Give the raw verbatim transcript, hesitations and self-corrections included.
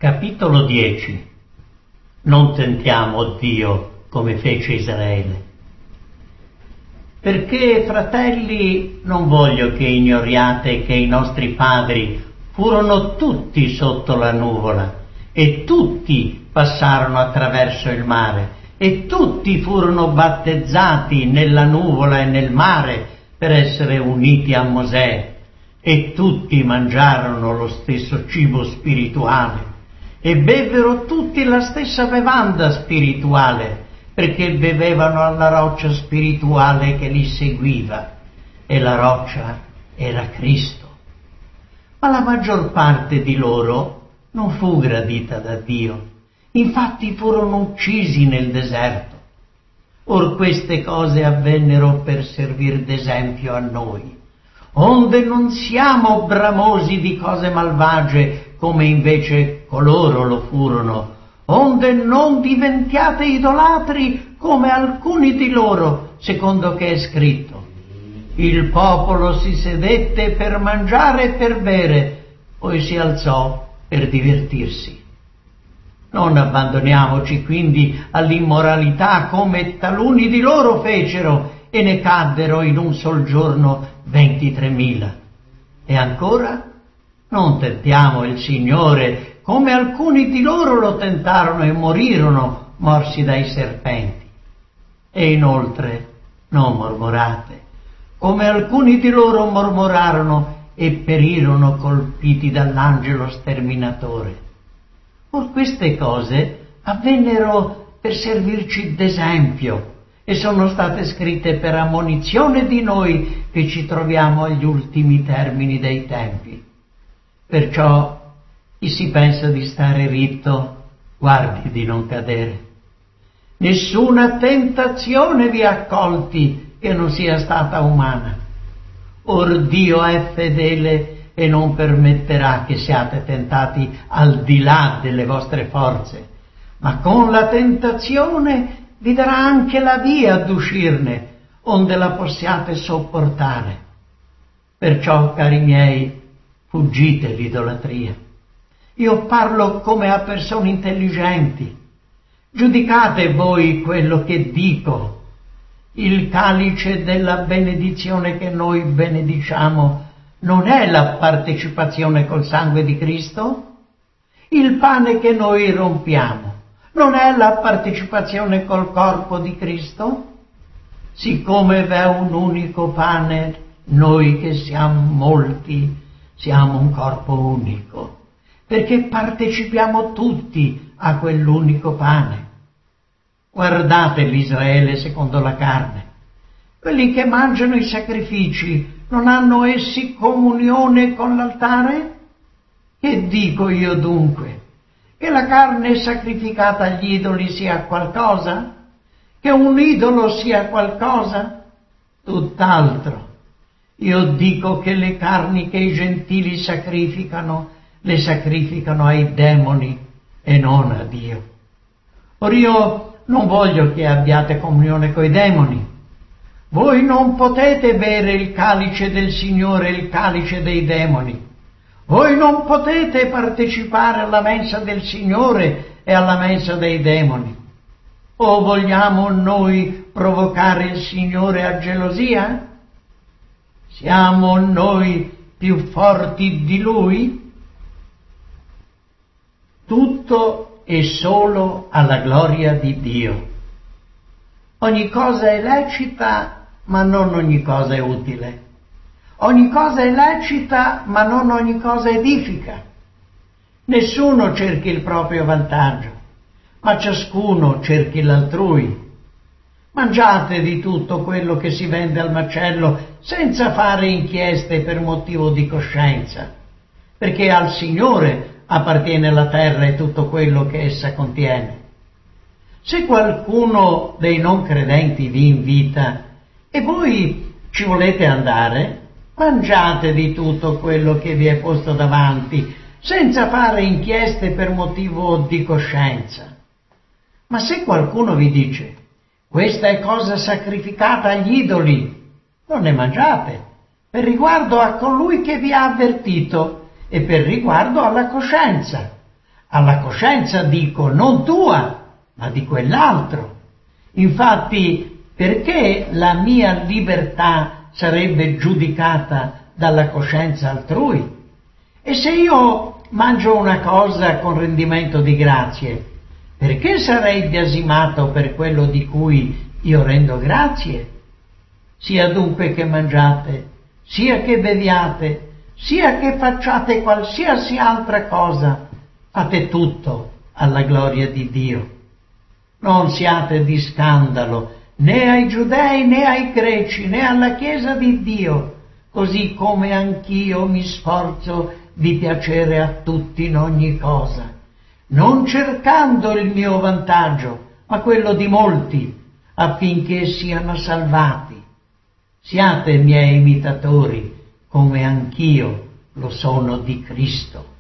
Capitolo dieci. Non tentiamo Dio come fece Israele. Perché, fratelli, non voglio che ignoriate che i nostri padri furono tutti sotto la nuvola e tutti passarono attraverso il mare e tutti furono battezzati nella nuvola e nel mare per essere uniti a Mosè e tutti mangiarono lo stesso cibo spirituale e bevvero tutti la stessa bevanda spirituale, perché bevevano alla roccia spirituale che li seguiva, e la roccia era Cristo. Ma la maggior parte di loro non fu gradita da Dio, infatti furono uccisi nel deserto. Or queste cose avvennero per servir d'esempio a noi, onde non siamo bramosi di cose malvagie, come invece coloro lo furono, onde non diventiate idolatri come alcuni di loro, secondo che è scritto: il popolo si sedette per mangiare e per bere, poi si alzò per divertirsi. Non abbandoniamoci quindi all'immoralità come taluni di loro fecero, e ne caddero in un sol giorno ventitremila. E ancora, non tentiamo il Signore come alcuni di loro lo tentarono e morirono morsi dai serpenti. E inoltre non mormorate, come alcuni di loro mormorarono e perirono colpiti dall'angelo sterminatore. Or queste cose avvennero per servirci d'esempio e sono state scritte per ammonizione di noi che ci troviamo agli ultimi termini dei tempi. Perciò chi si pensa di stare ritto, guardi di non cadere. Nessuna tentazione vi ha colti che non sia stata umana. Or Dio è fedele e non permetterà che siate tentati al di là delle vostre forze, ma con la tentazione vi darà anche la via ad uscirne, onde la possiate sopportare. Perciò, cari miei, fuggite l'idolatria. Io parlo come a persone intelligenti. Giudicate voi quello che dico. Il calice della benedizione che noi benediciamo non è la partecipazione col sangue di Cristo? Il pane che noi rompiamo non è la partecipazione col corpo di Cristo? Siccome v'è un unico pane, noi che siamo molti siamo un corpo unico, perché partecipiamo tutti a quell'unico pane. Guardate l'Israele secondo la carne. Quelli che mangiano i sacrifici, non hanno essi comunione con l'altare? Che dico io dunque? Che la carne sacrificata agli idoli sia qualcosa? Che un idolo sia qualcosa? Tutt'altro. Io dico che le carni che i gentili sacrificano, le sacrificano ai demoni e non a Dio. Or io non voglio che abbiate comunione coi demoni. Voi non potete bere il calice del Signore e il calice dei demoni. Voi non potete partecipare alla mensa del Signore e alla mensa dei demoni. O vogliamo noi provocare il Signore a gelosia? Siamo noi più forti di Lui? Tutto e solo alla gloria di Dio. Ogni cosa è lecita, ma non ogni cosa è utile. Ogni cosa è lecita, ma non ogni cosa edifica. Nessuno cerchi il proprio vantaggio, ma ciascuno cerchi l'altrui. Mangiate di tutto quello che si vende al macello senza fare inchieste per motivo di coscienza, perché al Signore appartiene la terra e tutto quello che essa contiene. Se qualcuno dei non credenti vi invita e voi ci volete andare, mangiate di tutto quello che vi è posto davanti, senza fare inchieste per motivo di coscienza. Ma se qualcuno vi dice: questa è cosa sacrificata agli idoli, non ne mangiate, per riguardo a colui che vi ha avvertito e per riguardo alla coscienza. Alla coscienza dico, non tua, ma di quell'altro. Infatti, perché la mia libertà sarebbe giudicata dalla coscienza altrui? E se io mangio una cosa con rendimento di grazie, perché sarei biasimato per quello di cui io rendo grazie? Sia dunque che mangiate, sia che beviate, sia che facciate qualsiasi altra cosa, fate tutto alla gloria di Dio. Non siate di scandalo né ai giudei né ai greci né alla Chiesa di Dio, così come anch'io mi sforzo di piacere a tutti in ogni cosa, non cercando il mio vantaggio, ma quello di molti, affinché siano salvati. Siate miei imitatori, come anch'io lo sono di Cristo.